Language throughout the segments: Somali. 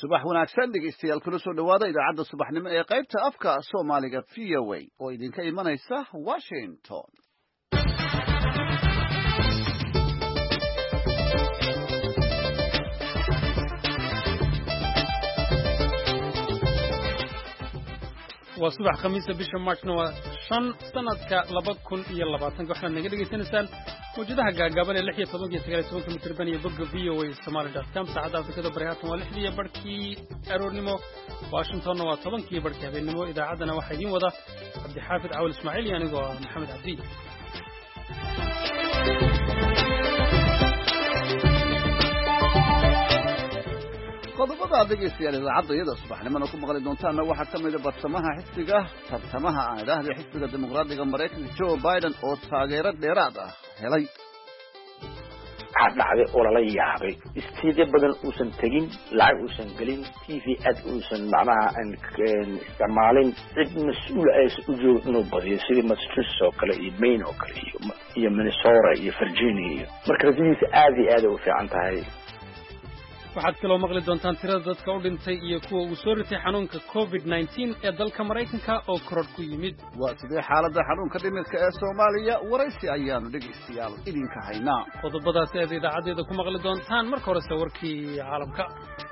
subax wanaagsan dhegeystayaal kula soo dhawaada idaacadda subaxnimo ee qaybta afka Soomaaliga VOA oo idinka imanaysa Washington. waa subax khamiisa bisha Marchna waa 5 sanadka 2020 waxaad naga dhageysanaysaan mawjadaha gaagaaban ee 16 iyo 19 mitir baniya bogga VOA Somali.com saacada Afrikada bari haatan waa 6 barkii aroornimo Washingtonna waa 10 barkii habeenimo idaacaddana waxaa idin wada Cabdi Xaafid Awal Ismaaciil iyo anigoo Maxamed Cabdi qodobada dhegeystayaal idaacadda iyada subaxnimada ku maqli doontaana waxaa ka mid ah barsamaha xisbiga tartamaha aan idhaahday xisbiga dimuqraadiga Mareykanka Joe Biden oo taageero dheeraad ah helay waxaa dhacday oo lala yaabay istiidyo badan uusan tegin lacag uusan gelin TV ad uusan macnaha isticmaalin cid mas'uul ah u joog inuu badiyo sidii Massachusetts oo kale iyo Maine oo kale iyo Minnesota iyo Virginia marka rajadiisa aad iyo aad u fiican tahay waxaad kaloo maqli doontaan tirada dadka u dhintay iyo kuwa uu soo ritay xanuunka COVID-19 ee dalka Mareykanka oo koror ku yimid waa sidee xaaladda xanuunka dhimirka ee Soomaaliya waraysi ayaanu dhegeystayaal idinka haynaa qodobadaas ee idaacadeeda ku maqli doontaan marka hore warkii caalamka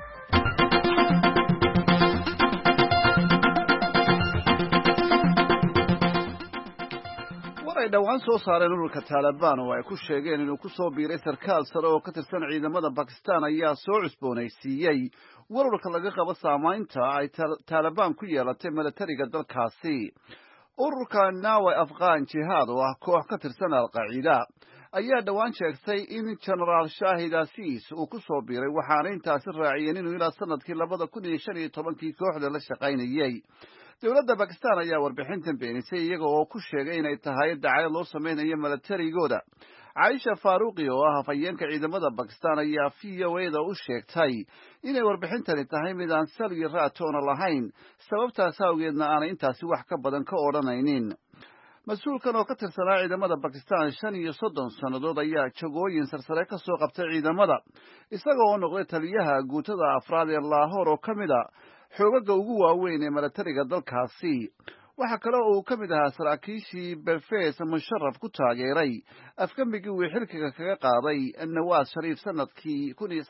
ay dhawaan soo saareen ururka Taliban oo ay ku sheegeen inuu ku soo biiray sarkaal sare oo ka tirsan ciidamada Pakistan ayaa soo cusboonaysiiyay wararka laga qabo saamaynta ay Taliban ku yeelatay militariga dalkaasi ururka Nawai Afghan Jihad oo ah koox ka tirsan al-Qaacida ayaa dhawaan sheegtay in General Shahid Aziz uu ku soo biiray waxaana intaasi raaciyeen inuu ilaa sanadkii 2015 kooxda la shaqaynayay dawladda Pakistan ayaa warbixintan beenisay iyaga oo ku sheegay inay tahay dacayad loo sameeyo militarigooda Aisha Faruqi oo ah hafayeenka ciidamada Pakistan ayaa VOA-da u sheegtay inay warbixintani tahay mid aan sal iyo raatoon lahayn sababtaas awgeedna aanay intaasi wax ka badan ka odhanaynin mas-uulkan oo ka tirsanaa ciidamada Pakistan 35 sannadood ayaa jagooyin sarsare ka soo qabtay ciidamada isaga oo noqday taliyaha guutada afraad ee Lahore oo ka mid ah xoogaga ugu waaweyn ee militariga dalkaasi waxa kale oo uu ka mid ahaa saraakiishii Pervez Musharraf ku taageeray afkamigii uu xilkiga kaga qaaday Nawaz Sharif sanadkii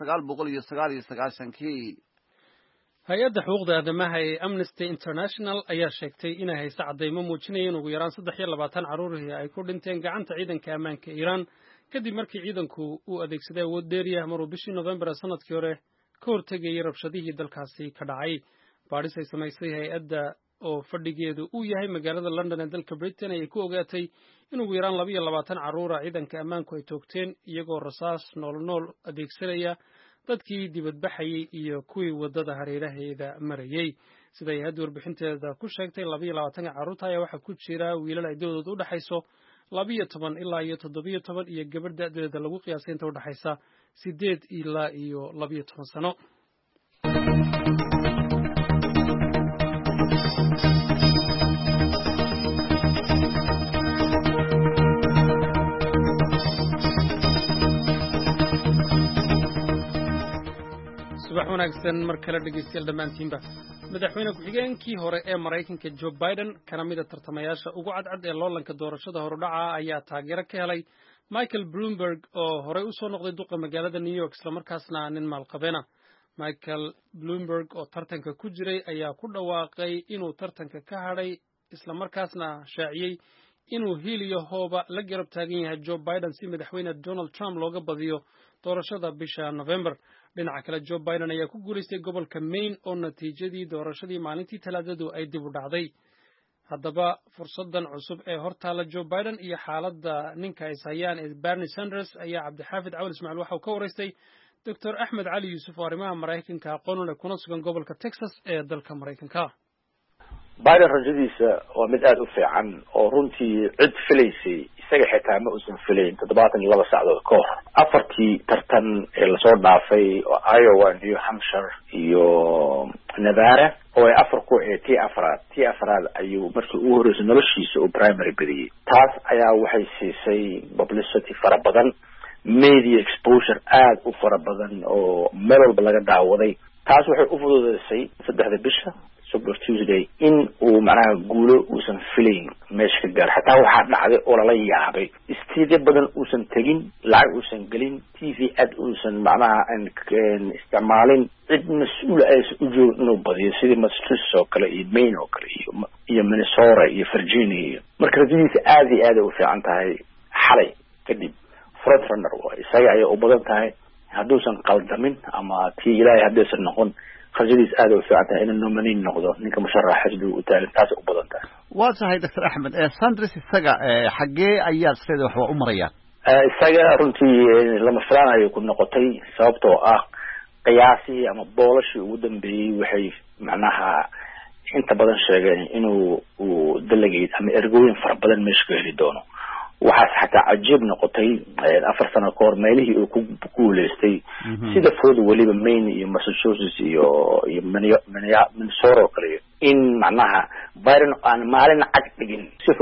1999 hay-adda xuquuqda aadamaha ee Amnesty International ayaa sheegtay inay hayso cadeymo muujinaya in ugu yaraan 23 carruur ay ku dhinteen gacanta ciidanka ammaanka Iran kadib markii ciidanku uu adeegsaday awood dheeri ah maruu bishii November sanadkii hore ka hortegayay rabshadihii dalkaasi ka dhacay baadhis ay samaysay hay-adda oo fadhigeedu uu yahay magaalada London ee dalka Britain ay ku ogaatay in ugu yaraan 22 carruur ciidanka ammaanku ay toogteen iyagoo rasaas nool adeegsanaya dadkii dibadbaxayay iyo kuwii wadada hareeraheeda marayay sida ay hadda warbixinteeda ku sheegtay 22 carruurta ayaa waxa ku jira wiilal ay da'doodu u dhaxayso 12 ilaa 17 iyo gabadh da'deeda lagu qiyaasay inta u dhaxaysa 8 ilaa 12 sano subax wanaagsan mar kale dhegeystayaal dhammaantiinba madaxweyne ku-xigeenkii hore ee Mareykanka Joe Biden kana mid ah tartamayaasha ugu cadcad ee loolanka doorashada horudhaca ayaa taageero ka helay Michael Bloomberg oo horey u soo noqday duqa magaalada New York isla markaasna nin maalqabeena Michael Bloomberg oo tartanka ku jiray ayaa ku dhawaaqay inuu tartanka ka hadhay isla markaasna shaaciyay inuu hiliyo hooba la garab taagan yahay Joe Biden si madaxweyne Donald Trump looga badiyo doorashada bisha November dhinaca kale Joe Biden ayaa ku guuleystay gobolka Maine oo natiijadii doorashadii maalintii Talaadadu ay dib u dhacday haddaba fursadan cusub ee hortaala Joe Biden iyo xaaladda ninka ay hayaan ee Bernie Sanders ayaa Cabdi Xaafid Awal Ismaaciil waxa uu ka waraystay Dr. Ahmed Ali Yusuf oo arrimaha Mareykanka aqoon u leh kuna sugan gobolka Texas ee dalka Mareykanka Biden rajadiisa waa mid aad u fiican oo runtii cid filaysay isaga xitaa ma uusan filayn 72 saacadood ka hor afartii tartan ee la soo dhaafay oo Iowa, New Hampshire iyo Nevada oo ay afar ku tii afraad ayuu markii uu horeysay noloshiisa oo primary badiyay taas ayaa waxay siisay publicity fara badan media exposure aad u fara badan oo meel walba laga daawaday taas waxay u fududeysay 3 bisha Super Tuesday in uu macnaha guulo uusan filayn meesha ka gaar xataa waxaa dhacday oo la yaabay istiidyo badan uusan tagin lacag uusan gelin TV ad uusan macnaha isticmaalin cid mas'uul ah u joog inuu badiyo sidii Massachusetts oo kale iyo Maine oo kale iyo Minnesota iyo Virginia marka rajadiisa aad u fiican tahay xalay kadib front runner waa isaga ay u badan tahay hadduusan qaldamin ama tii ilaahay hadduusan noqon rajadiisa aad u fiican tahay inuu nominee noqdo ninka musharaxa xisbiga u taagan taas u badan tahay waa tahay Dr. Axmed Sanders isaga xagee ayaa sidoo wax u marayaan isaga runtii lama filaanayo ku noqotay sababtoo ah qiyaasi ama boolashi ugu dambeeyay waxay macnaha inta badan sheegeen inuu delegate ama ergooyin fara badan meesha ka heli doono waxaas xataa cajiib noqotay 4 sano ka hor meelihii uu ku guuleystay sida fooda waliba Maine iyo Massachusetts iyo Minnesota kale in macnaha Biden aan maalin cad dhigin si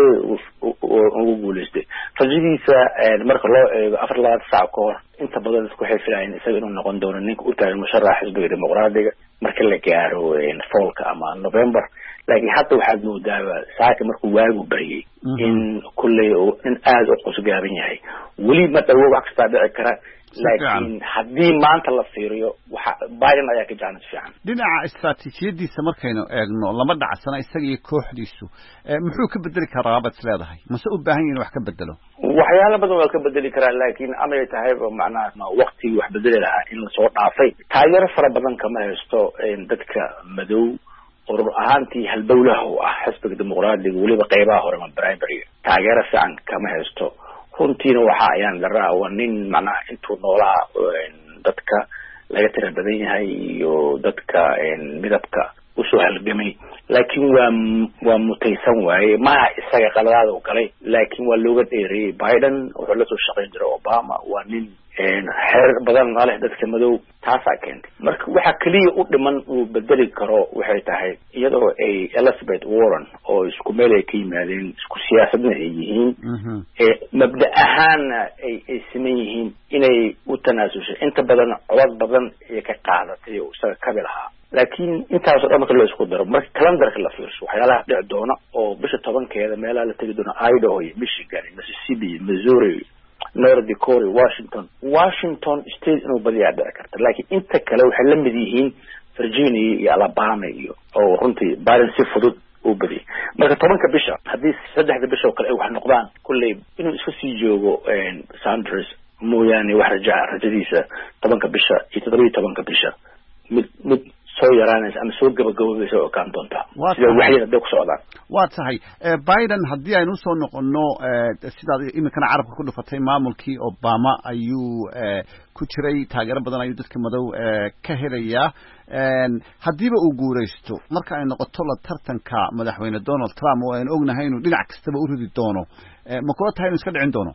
uu guuleystay rajadiisa marka loo eego 4 saac ka hor inta badan isku xifrayeen isaga inuu noqon doono ninka u taagan musharaxa xisbiga dimuqraadiga marka la gaaro fallka ama November laakiin hadda waxaad moodaa saaka markuu waagu bariyay in kulley in aad u qosgaaban yahay weli ma dhawo wax kasta dhici kara laakiin haddii maanta la fiiriyo waxa Biden ayaa ka jeclaan fiican dhinaca istiraatiijiyadiisa markaynu eegno lama dhacsana isaga iyo kooxdiisu muxuu ka bedeli karaa baad leedahay mase u baahan yahay wax ka bedelo waxyaalo badan waa ka bedeli karaa laakiin amay tahay macnaha waqti wax bedeli lahaa in la soo dhaafay taageero fara badan kama haysto dadka madow urur ahaantii halbowlaha u ah xisbiga dimuqraadiga waliba qaybaha hore ma primary taageero fiican kama haysto runtiina waxa ayaan daraa waa nin macnaha intuu noolaa dadka laga tira badan yahay iyo dadka midabka usoo halgamay laakiin waa mutaysan waaye ma isaga qaladaad u galay laakiin waa looga dheereeyay Biden wuxuu la soo shaqeyn jiray Obama waa nin xeer badan leh dadka madow taasa keentay marka waxa kaliya u dhiman uu bedeli karo waxay tahay iyadoo ay Elizabeth Warren oo isku meel ay ka yimaadeen isku siyaasadna ay yihiin mabda ahaan ay siman yihiin inay u tanaasushay inta badan codad badan ay ka qaadatay oo isaga kabil ahaa laakiin intaas oo dhan marka la isku daro marka calendarka la fiirso waxyaalaha dhici doona oo bisha 10keeda meelaha la tagi doona Idaho iyo Michigan Mississippi Missouri North Dakota Washington state inuu badiyaa dhici karta laakiin inta kale waxay la mid yihiin Virginia iyo Alabama iyo oo runtii Biden si fudud u badiyay marka 10ka bisha haddii 3 bisha oo kale ay wax noqdaan kulley inuu iska sii joogo Sanders mooyaane wax rajadiisa 10ka bisha iyo 17ka bisha mid soo yaraanaysa ama soo gabagabeysa oo kaan doonta sida waxyada dad ku socdaan waa tahay Biden haddii aynu soo noqono sidaad imikana carabka ku dhufatay maamulkii Obama ayuu ku jiray taageero badan ayuu dadka madow ka helayaa haddiiba uu guureysto marka ay noqoto la tartanka madaxweyne Donald Trump oo aynu ognahay inuu dhinac kastaba u ridi doono ma kula tahay inuu iska dhicin doono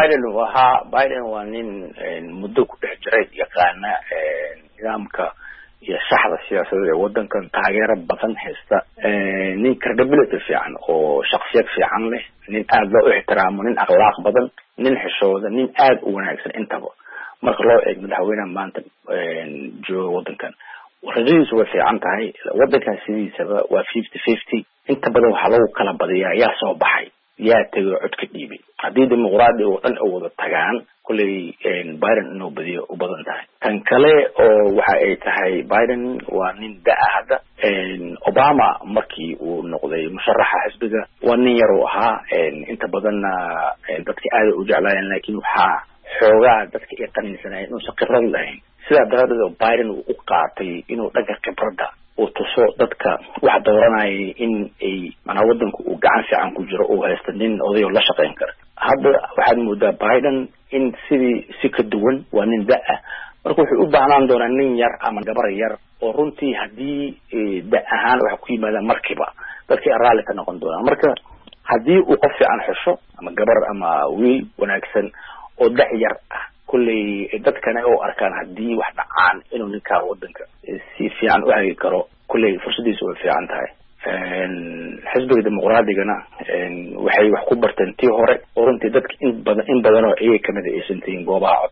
Biden waa nin muddo ku dhex jiray yaqaana nidaamka iyo shaxda siyaasadeed ee wadankan taageero badan haysta nin credibility fiican oo shakhsiyad fiican leh nin aad loo ixtiraamo nin akhlaaq badan nin xishooda nin aad u wanaagsan intaba marka loo eego madaxweynaha maanta jooga wadankan rajadiisu way fiican tahay wadankan sidiisaba waa 50-50 inta badan waxaa lagu kala badiyaa yaa soo baxay yaa tagay codka dhiibay haddii dimuqraadi oo dhan ay wada tagaan kulley Biden inuu badiyo u badan tahay tan kale oo waxa ay tahay Biden waa nin hadda Obama markii uu noqday musharaxa xisbiga waa nin yar oo ahaa inta badanna dadka aad u jeclaayeen laakiin waxaa xoogaa dadka ay qaniinsanayeen inuusan khibrad lahayn sidaa daraaddeed Biden uu u qaatay inuu dhanka khibradda uu tuso dadka wax dooranayay in ay macnaha wadanku uu gacan fiican ku jiro oo haysta nin oday oo la shaqeyn kara hadda waxaad moodaa Biden in sidii si ka duwan waa nin marka wuxuu u baahnaan doonaa nin yar ama gabar yar oo runtii haddii ahaan waxa ku yimaada markiiba dadkii raalli ka noqon doonaa marka haddii uu qof fiican xusho ama gabar ama wiil wanaagsan oo yar ah kulley dadkana oo arkaan haddii wax dhacaan inuu ninkaa wadanka si fiican u hagi karo kulley fursadiisu way fiican tahay xisbiga dimuqraadigana waxay wax ku barteen tii hore oo runtii dadka in badan oo iyaga kamid aysan tahin goobaha codka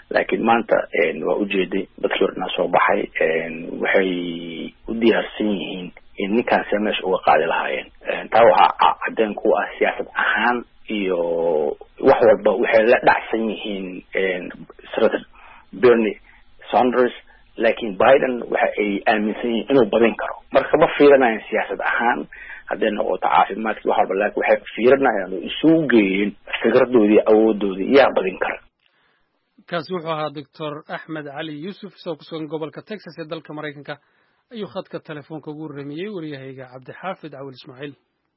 laakiin maanta waa ujeeday dad Florida soo baxay waxay u diyaarsan yihiin in ninkaas meesha uga qaadi lahaayeen taa waxa cadeen ku ah siyaasad ahaan iyo wax walba waxay la dhacsan yihiin Senator Bernie Sanders laakiin Biden waxa ay aaminsan yihiin inuu badin karo marka ma fiirinayaan siyaasad ahaan haddii noqoto caafimaadka wax walba laakiin waxay fiirinayaan oo isugu geeyeen fikradoodii awoodoodii yaa badin kara kaasi wuxuu ahaa Dr. Axmed Cali Yuusuf oo ku sugan gobolka Texas ee dalka Mareykanka ayuu khadka telefoonka ugu warramiyay wariyahayga Cabdixaafid Cawil Ismaaciil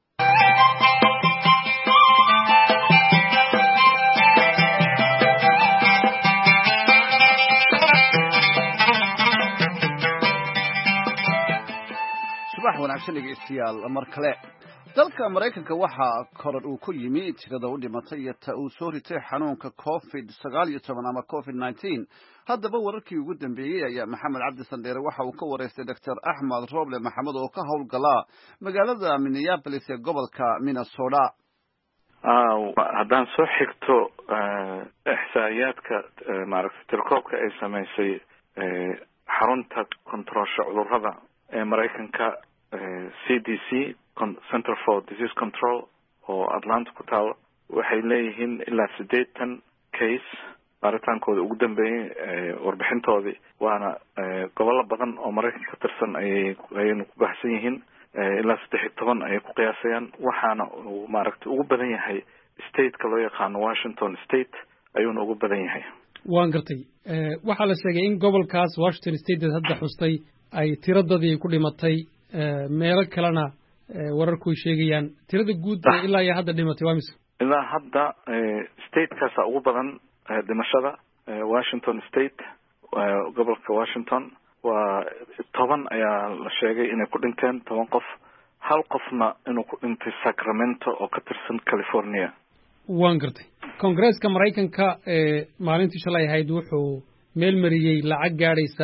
subax wanaagsan dhegeystayaal mar kale dalka Mareykanka waxaa korodh uu ku yimi tirada u dhimatay iyo ta uu soo ritay xanuunka COVID-19 ama COVID-19 haddaba wararkii ugu dambeeyay ayaa Maxamed Cabdi Sandheere waxa uu ka wareystay Dr. Axmed Roble Maxamed oo ka howlgala magaalada Minneapolis ee gobolka Minnesota haddaan soo xigto ihsaayaadka maaragtay tirkoobka ay samaysay xarunta kontrolsha cudurrada ee Mareykanka CDC Center for Disease Control oo Atlanta ku taal waxay leeyihiin ilaa 80 case baritaankooda ugu dambeeyay warbixintoodii waana gobollo badan oo Mareykanka ka tirsan ayaynu ku baxsan yihiin ilaa 13 ayay ku qiyaasayaan waxaana maaragtay ugu badan yahay state-ka loo yaqaan Washington State ayuuna ugu badan yahay waan gartay waxaa la sheegay in gobolkaas Washington State hadda xustay ay tiradadii ku dhimatay meelo kalena wararku sheegayaan tirada guud ilaa iyo hadda dhimatay waa mise ilaa hadda state-kaas ugu badan dhimashada Washington State gobolka Washington waa 10 ayaa la sheegay inay ku dhinteen 10 qof hal qofna inuu ku dhintay Sacramento oo ka tirsan California waan gartay Congress-ka Mareykanka maalintii shalay ahayd wuxuu meel mariyay lacag gaaraysa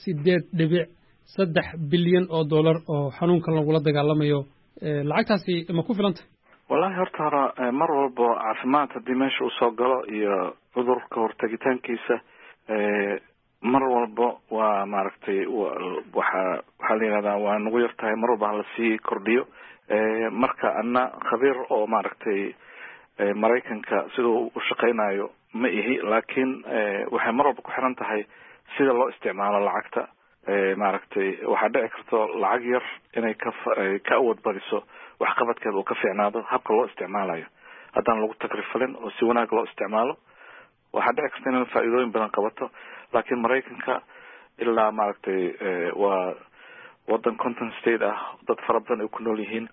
8.3 bilyan oo dollar oo xanuunkan lagula dagaalamayo lacagtaasi ma ku filantay wallahi horta hore mar walba caafimaad haddii meesha uu soo galo iyo cudurka hortagitaankiisa mar walba waa maaragtay waxaa la yidhahdaa waa nagu yar tahay mar walba hala sii kordhiyo marka ana khabiir oo maaragtay Mareykanka sidoo u shaqeynayo ma ihi laakiin waxay mar walba ku xiran tahay sida loo isticmaalo lacagta maaragtay waxa dhici karto lacag yar inay ka awood badiso wax qabadkeeda uu ka fiicnaado habka loo isticmaalayo haddaan lagu takrifalin oo si wanaag loo isticmaalo waxa dhici karta inay faa'iidooyin badan qabato laakiin Mareykanka ilaa maaragtay waa wadan content state ah dad fara badan ay ku nool yihiin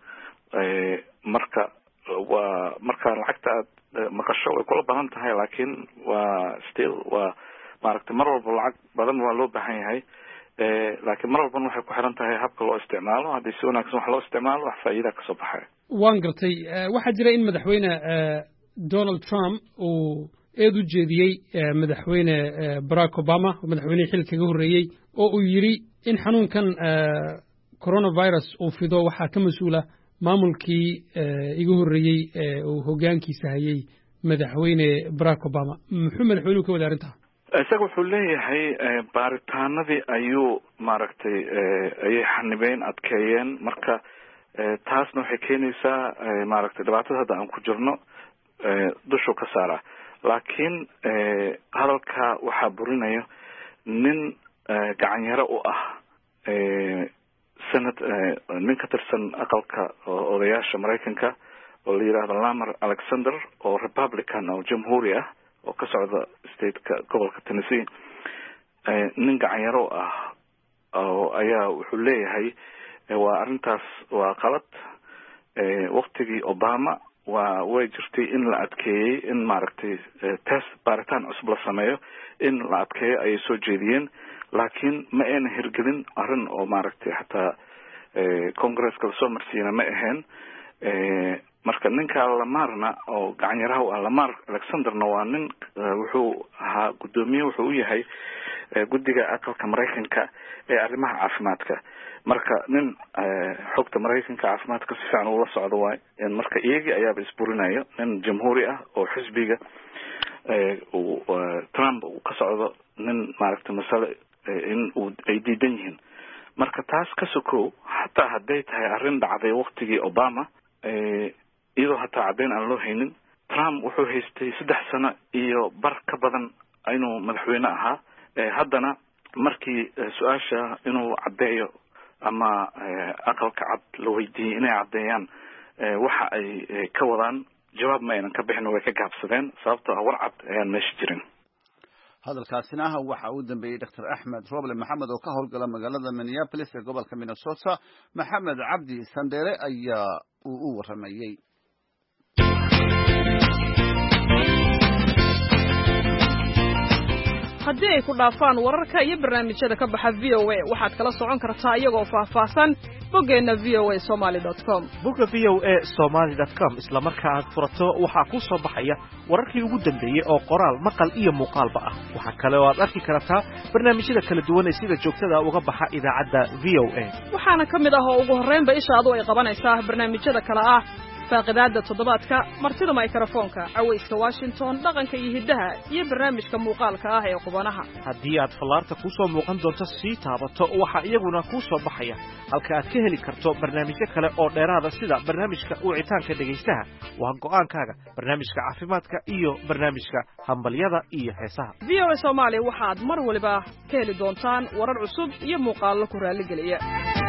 marka lacagta aad maqasho way kula badan tahay laakiin waa still waa maaragtay mar walba lacag badan waa loo baahan yahay laakiin mar walba waxay ku xiran tahay habka loo isticmaalo haddii si wanaagsan wax loo isticmaalo wax faa'iido ka soo baxay waan gartay waxaa jira in madaxweyne Donald Trump uu eed u jeediyey madaxweyne Barack Obama madaxweynihii xilka kaga horreeyay oo uu yiri in xanuunkan coronavirus uu fido waxaa ka mas'uula maamulkii iga horreeyay uu hoggaankiisa hayay madaxweyne Barack Obama muxuu madaxweynuhu ka wada arrintaa isaga wuxuu leeyahay baaritaanadii ayuu maaragtay ayay xanibeen adkeeyeen marka taasna waxay keenaysaa maaragtay dhibaatada hadda aan ku jirno dushu ka saara laakiin hadalka waxaa burinayo nin gacanyaro u ah sanad nin ka tirsan aqalka odayaasha Mareykanka oo la yiraahdo Lamar Alexander oo Republican oo jamhuuri ah oo ka socda state-ka gobolka Tennessee nin gacanyaro ah oo ayaa wuxuu leeyahay waa arrintaas waa qalad waqtigii Obama way jirtay in la adkeeyay in maaragtay test baaritaan cusub la sameeyo in la adkeeyo ayay soo jeediyeen laakiin ma ayna hirgelin arrin oo maaragtay xataa Congress-ka la soo marsiina ma ahayn marka ninka Lamarna oo gacanyaraha u ah Lamar Alexanderna waa nin wuxuu ahaa gudoomiye wuxuu u yahay guddiga aqalka Mareykanka ee arrimaha caafimaadka marka nin xogta Mareykanka caafimaadka si fiican ula socdo waay marka iyagii ayaaba isburinayo nin jamhuuri ah oo xisbiga Trump uu ka socdo nin maaragtay masale in uu ay diidan yihiin marka taas ka sokow hataa hadday tahay arrin dhacday waqtigii Obama iyadoo hataa caddayn aan loo haynin Trump wuxuu haystay 3 sano iyo bar ka badan inuu madaxweyne ahaa haddana markii su-aasha inuu caddeeyo ama aqalka cad la weydiiyey inay caddeeyaan waxa ay ka wadaan jawaab ma aynan ka bixin way ka gaabsadeen sababtoo ah war cad ayaan meesha jirin hadalkaasina waxa uu dambeeyay Dr. Axmed Roble Maxamed oo ka howlgala magaalada Minneapolis ee gobolka Minnesota Maxamed Cabdi Sandere ayaa u waramayay haddii ay ku dhaafaan wararka iyo barnaamijyada ka baxa VOA waxaad kala socon kartaa iyagoo faahfaahsan boggeena voasomali.com bogga voasomali.com isla markaa aad furato waxaa ku soo baxaya wararkii ugu dambeeyay oo qoraal maqal iyo muuqaalba ah waxa kale oo aad arki kartaa barnaamijyada kala duwan ee sida joogtada uga baxa idaacadda VOA waxaana ka mid ah oo ugu horreynba ishaadu ay qabanaysaa barnaamijyada kale ah faaqidaada toddobaadka martida mikrofoonka cawayska Washington dhaqanka iyo hidaha iyo barnaamijka muuqaalka ah ee qubanaha haddii aad falaarta ku soo muuqan doonto si taabato waxa iyaguna ku soo baxaya halka aad ka heli karto barnaamijyo kale oo dheeraada sida barnaamijka wicitaanka dhageystaha waa go'aankaaga barnaamijka caafimaadka iyo barnaamijka hambalyada iyo heesaha VOA Somali waxaad mar waliba ka heli doontaan warar cusub iyo muuqaallo ku raali geliya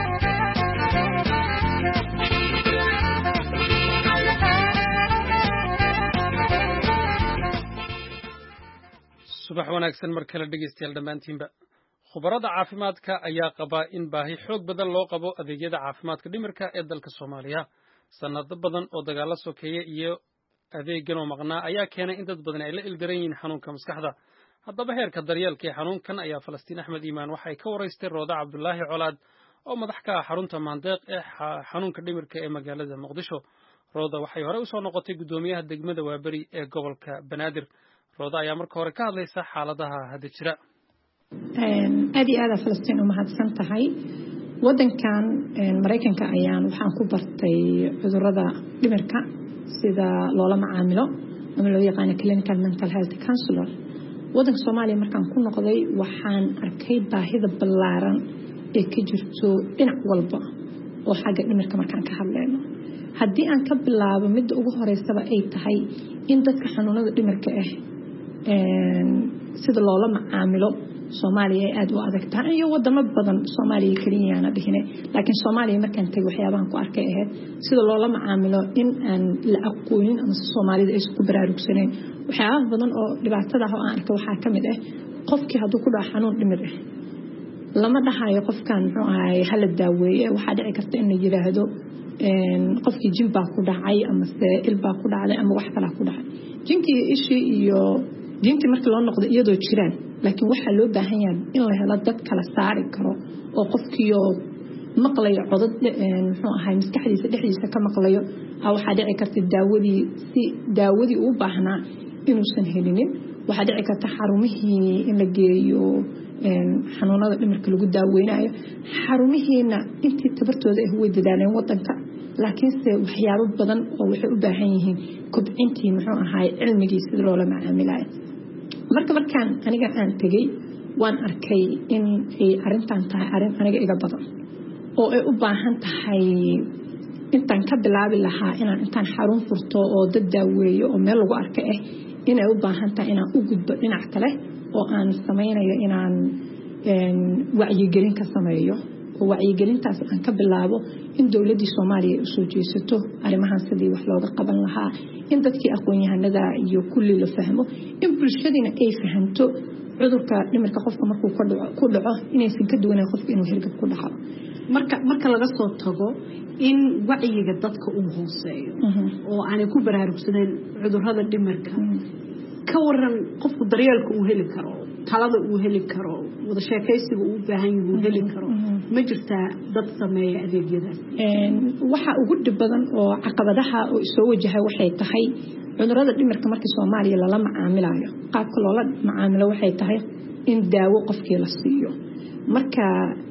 subax wanaagsan mar kale dhegeystayaal dhammaantiinba khubarada caafimaadka ayaa qaba in baahi xoog badan loo qabo adeegyada caafimaadka dhimirka ee dalka Soomaaliya sanado badan oo dagaalo sokeeye iyo adeeggan oo maqnaa ayaa keenay in dad badan ay la ildaran yihiin xanuunka maskaxda haddaba heerka daryeelka ee xanuunkan ayaa Falastiin Axmed Iimaan waxay ka waraystay Rooda Cabdullaahi Colaad oo madax ka ah xarunta Maandeeq ee xanuunka dhimirka ee magaalada Muqdisho Rooda waxay hore u soo noqotay gudoomiyaha degmada Waaberi ee gobolka Banaadir Rooda ayaa marka hore ka hadlaysa xaaladaha hadda jira aad iyo aad Falastiin u mahadsan tahay wadankan Mareykanka ayaan waxaan ku bartay cudurrada dhimirka sida loola macaamilo ama loo yaqaan clinical mental health counselor wadanka Soomaaliya markaan ku noqday waxaan arkay baahida ballaaran ee ka jirto dhinac walba oo xagga dhimirka markaan ka hadlayno haddii aan ka bilaabo midda ugu horeysaba ay tahay in dadka xanuunada dhimirka sida loola macaamilo Soomaaliya ay aad u adag tahay iyo wadamo badan Soomaaliya kaliya aan dhihine laakiin Soomaaliya markaan tagay waxyaabahan ku arkay ahayd sida loola macaamilo in aan la aqoonin ama Soomaalida ay isku baraarugsaneen waxyaabaha badan oo dhibaatada ah oo aan arkay waxaa kamid ah qofkii hadduu ku dhaco xanuun dhimir ah lama dhahayo qofkan muxuu ahaay hal daaweeye waxa dhici karta in la yiraahdo qofkii jin baa ku dhacay ama il baa ku dhacday ama wax kale ku dhacay jinkii ishii iyo jinti markii loo noqdo iyadoo jiraan laakiin waxa loo baahan yahay in la helo dad kala saari karo oo qofkii maqlayo codad muxuu ahaay maskaxdiisa dhexdiisa ka maqlayo waxa dhici karta daawadii u baahnaa inuusan helinin waxa dhici karta xarumihii in la geeyo xanuunada dhimirka lagu daaweynayo xarumihiina intii tabartooda ay way dadaaleen wadanka laakiin se waxyaabo badan oo waxay u baahan yihiin kobcintii muxuu ahaay cilmigiisa loola macaamilayo markaan aniga aan tagay waan arkay in ay arintan tahay arin aniga iga badan oo ay u baahan tahay intaan ka bilaabi lahaa inaan intaan xarun furto oo dad daaweeyo oo meel lagu arka inay u baahan tahay inaan u gudbo dhinac kale oo aan sameynayo inaan wacyigelin ka sameeyo oo wacyigelintaas aan ka bilaabo in dawladda Soomaaliya ay soo jeesato arimahan sidii wax looga qaban lahaa in dadkii aqoon-yahanada iyo kulli la fahmo in bulshadina ay fahanto cudurka dhimirka qofka markuu ku dhaco inaysan ka duwanay qofka inuu hirgab ku dhaco marka laga soo tago in wacyiga dadka uu hooseeyo oo aanay ku baraarugsadeen cudurrada dhimirka ka waran qofku daryeelka uu heli karo talada uu heli karo wada sheekaysiga uu baahan yahay uu heli karo ma jirtaa dad sameeya adeegyadaas waxa ugu dhib badan oo caqabadaha oo soo wajahay waxay tahay cudurrada dhimirka markii Soomaaliya lala macaamilayo qaabka loola macaamilo waxay tahay in daawo qofkii la siiyo marka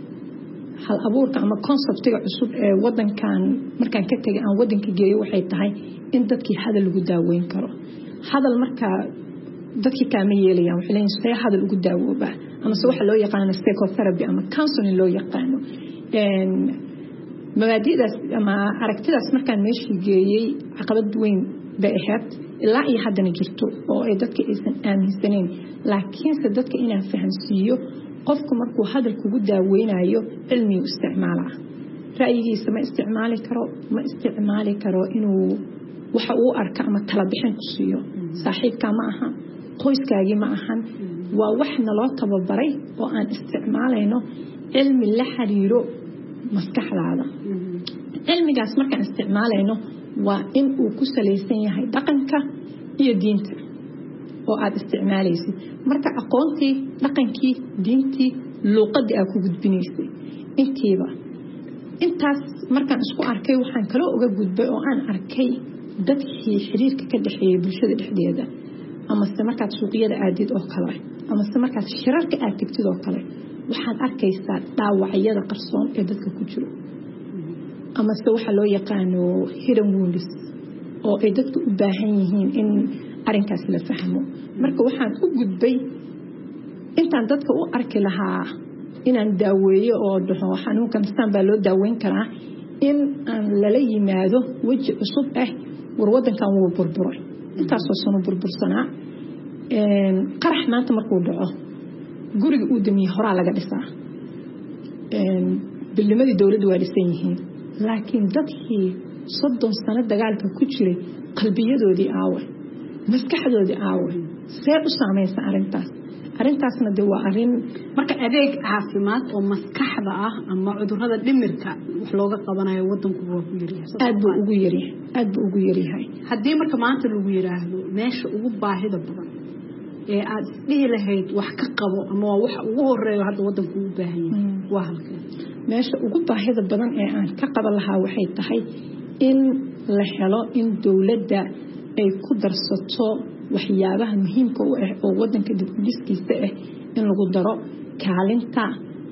hal abuurka ama conceptiga cusub ee wadankan markaan ka tagay aan wadanka geeyo waxay tahay in dadkii hadal lagu daaweyn karo hadal marka dadkii kaama yeelayaan waxay leeyihiin see hadal ugu daawooba ama se waxa loo yaqaano psychotherapy ama counseling loo yaqaano mabaadi'daas ama aragtidaas markaan meeshii geeyey caqabad weyn bay ahayd ilaa iyo haddana jirto oo ay dadka aysan aaminsaneyn laakiinse dadka inaan fahamsiiyo qofku markuu hadal kugu daaweynayo cilmigu isticmaalaa ra'yigiisa ma isticmaali karo inuu waxa uu arka ama tala bixin ku siiyo saaxiibkaa ma aha qoyskaagii ma ahan waa wax naloo tababaray oo aan isticmaalayno cilmi la xiriiro maskaxdaada cilmigaas markaan isticmaalayno waa in uu ku salaysan yahay dhaqanka iyo diinta oo aad isticmaalaysid marka aqoontii dhaqankii diintii luuqadii aad ku gudbinaysay intaas markaan isku arkay waxaan kaloo uga gudbay oo aan arkay dadkii xiriirka ka dhexeeyay bulshada dhexdeeda amase markaad suuqyada aadid oo kale amase markaad shirarka aad tegtid oo kale waxaad arkaysaa dhaawacyada qarsoon ee dadka ku jiro amase waxa loo yaqaano hidden wounds oo ay dadku u baahan yihiin in arrinkaas la fahmo marka waxaan u gudbay intaan dadka u arki lahaa inaan daaweeyo oo dhaho xanuunkan saan baa loo daaweyn karaa in aan lala yimaado weji cusub war wadankan wuu burburay intaasoo sano burbursanaa qarax maanta markuu dhaco guriga uu damiyey horaa laga dhisaa bilnimadii dowladda waa dhisan yihiin laakiin dadkii 30 sano dagaalka ku jiray qalbiyadoodii aawe maskaxdoodii aawe see u saamaysa arrintaasna de waa arrin marka adeeg caafimaad oo maskaxda ah ama cudurrada dhimirka wax looga qabanayo wadanku waa ku yaryahay aad buu ugu yaryahay haddii marka maanta lagu yiraahdo meesha ugu baahida badan ee aad dhihi lahayd wax ka qabo ama waa waxa ugu horeeyo hadda wadanku u baahan yahay waa halkee meesha ugu baahida badan ee aan ka qaban lahaa waxay tahay in la helo in dowladda ay ku darsato waxyaabaha muhiimka u ah oo wadanka dib u dhiskiisa in lagu daro kaalinta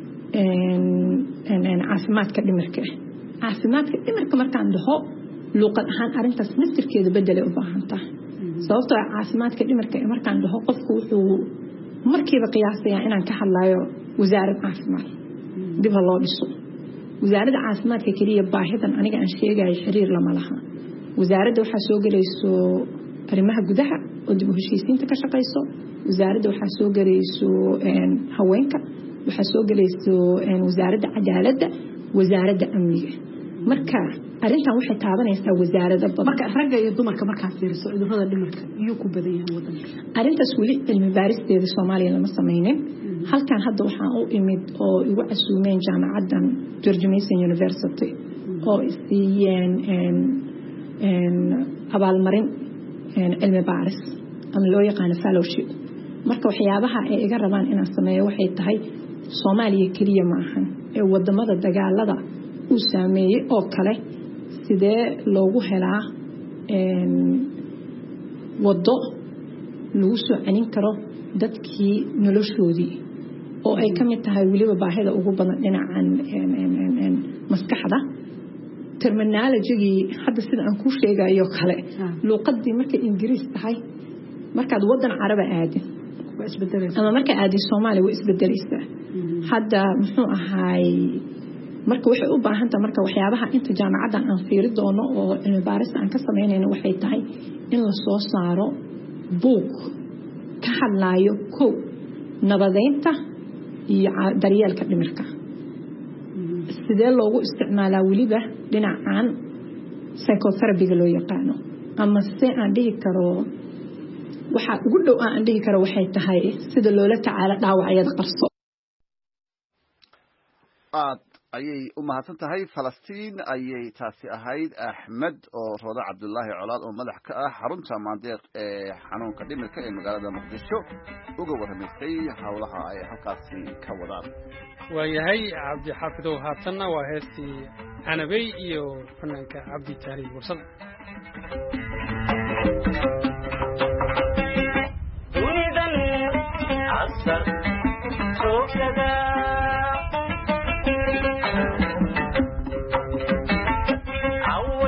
caafimaadka dhimirka markaan dhaho luuqad ahaan arrintaas naftirkeeda bedel u baahan tahay sababtoo caafimaadka dhimirka markaan dhaho qofku wuxuu markiiba qiyaasayaa inaan ka hadlayo wasaarad caafimaad dib loo dhiso wasaaradda caafimaadka kaliya baahidan aniga aan sheegayo xiriir lama laha wasaaradda waxaa soo galayso arrimaha gudaha oo dib u heshiisiinta ka shaqeyso wasaaradda waxaa soo galayso haweenka waxaa soo galayso wasaaradda cadaaladda wasaaradda amniga marka arrintan waxay taabanaysaa wasaarada badan marka ragga iyo dumarka markaa fiiriso cudurrada dhimirka iyo ku badan yahay wadanka arrintaas weli cilmi baaristeeda Soomaaliya lama sameeynin halkan hadda waxaan u imid oo igu casuumeen jaamacadan George Mason University oo siiyeen abaalmarin cilmi baaris ama loo yaqaan fellowship marka waxyaabaha ay iga rabaan inaan sameeyo waxay tahay Soomaaliya kaliya ma ahan ee wadamada dagaalada uu saameeyay oo kale sidee loogu helaa wado lagu soo celin karo dadkii noloshoodii oo ay ka mid tahay weliba baahida ugu badan dhinacan maskaxda terminology-gii hadda sida aan ku sheegayo kale luqadii markay ingiriis tahay markaad wadan caraba aadin waa isbedelaysaa ama marka aadi Soomaaliya waa isbedelaysaa hadda muxuu ahaay marka waxay u baahan tahay marka waxyaabaha inta jaamacadan aan fiiri doono oo cilmi baaris aan ka sameynayno waxay tahay in la soo saaro book ka hadlayo nabadeynta iyo daryeelka dhimirka sidee loogu isticmaalaa weliba dhinacan psychotherapy loo yaqaano ama se aan dhihi karo waxa ugu dhow aan dhihi karo waxay tahay sida loola tacaalo dhaawacyada qarso ayay u mahadsan tahay Falastiin ayay taasi ahayd Axmed oo Rooda Cabdullaahi Colaad oo madax ka ah xarunta maandeeq ee xanuunka dhimirka ee magaalada Muqdisho uga waramaysay hawlaha ay halkaasi ka wadaan waayahay Cabdi Xaafidow haatanna waa heestii Canabey iyo fanaanka Cabdi Taariikh Warsad dunidan asar sookada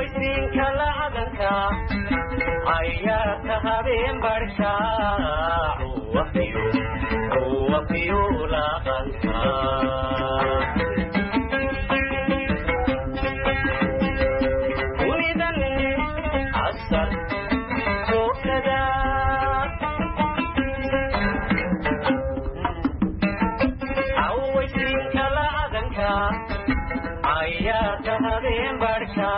habeen barka وفيولا قنطا ولدن عسر وكذا عوشين كلا عدنكا عياك هذين بركا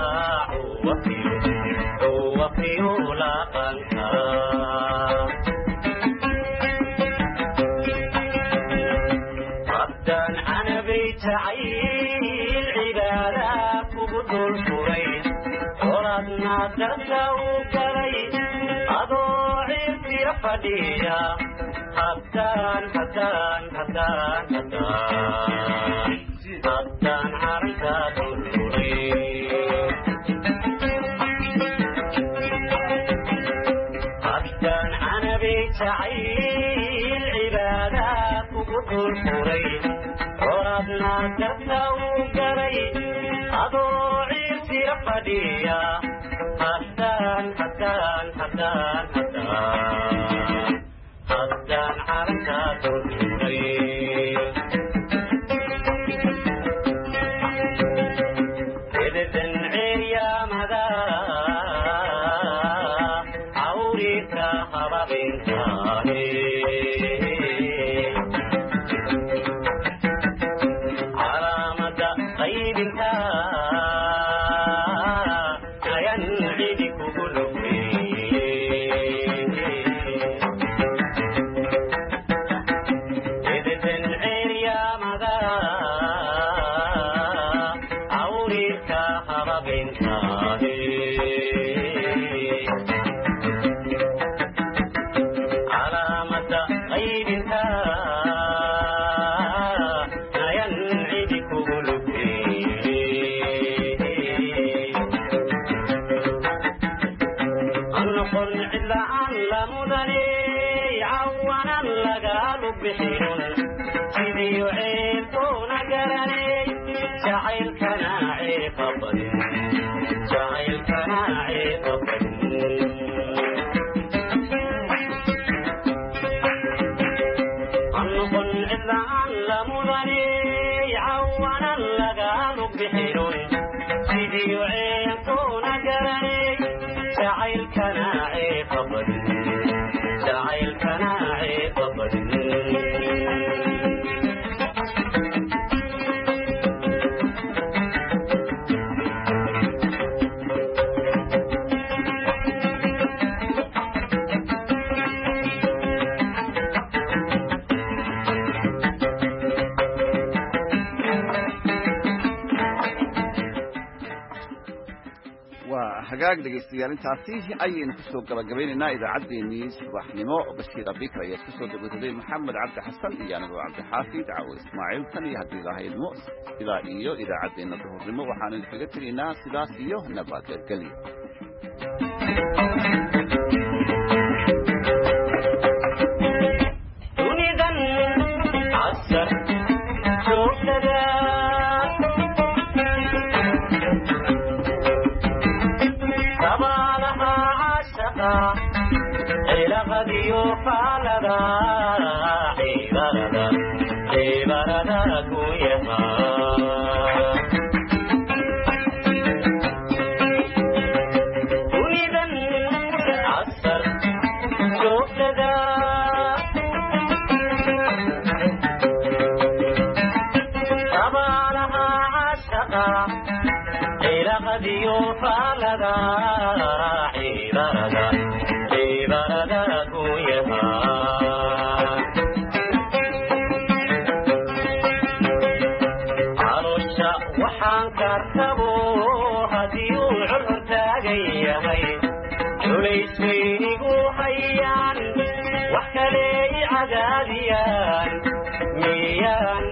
وفيولا قنطا ردا عن بيت عيل عبادك وبدل فريد وردنا تساو كريد أضوعي في رفدية حتان عركة الفريد حتان عن بيت عيل عبادك وبدل فريد وردنا تساو كريد أضوعي في رفدية حتان حركة الفريد إذن عير يا مدى عوريك خبب على مدى غيب ينعدك قلوبي إذن عير يا مدى عوريك خرب على مدى غيب ينعدك قلوبي أنقل إلا أن لمدني عوانا لقال بحين سيدي يعيبون قرني جعل كناعي قبل أنقل إلا أن لمدني عوانا لقال بحين سيدي يعيبون قرني جعل كناعي قبل hagaag dhegaystayaal intaasi ayaynu kusoo gabagabaynaynaa idaacaddeenii subaxnimo bashiir abikar ayaa kusoo dabataday maxamed cabdi xasan iyo anigoo cabdixaafid caawo ismaaciil tan iyo haddii lahaydmo ilaa iyo idaacaddeenna duhurnimo waxaanu idinkaga tegaynaa sidaas iyo nabadgelyo فعلدا عباردا كويها ولدا عسر شوكدا طبعها عشقا إلى قد يفعلدا عباردا كويها عروشا وحان كرتبو هديو عرر تاقيهي جليسينيقو حيان وحكالي عداديان ميان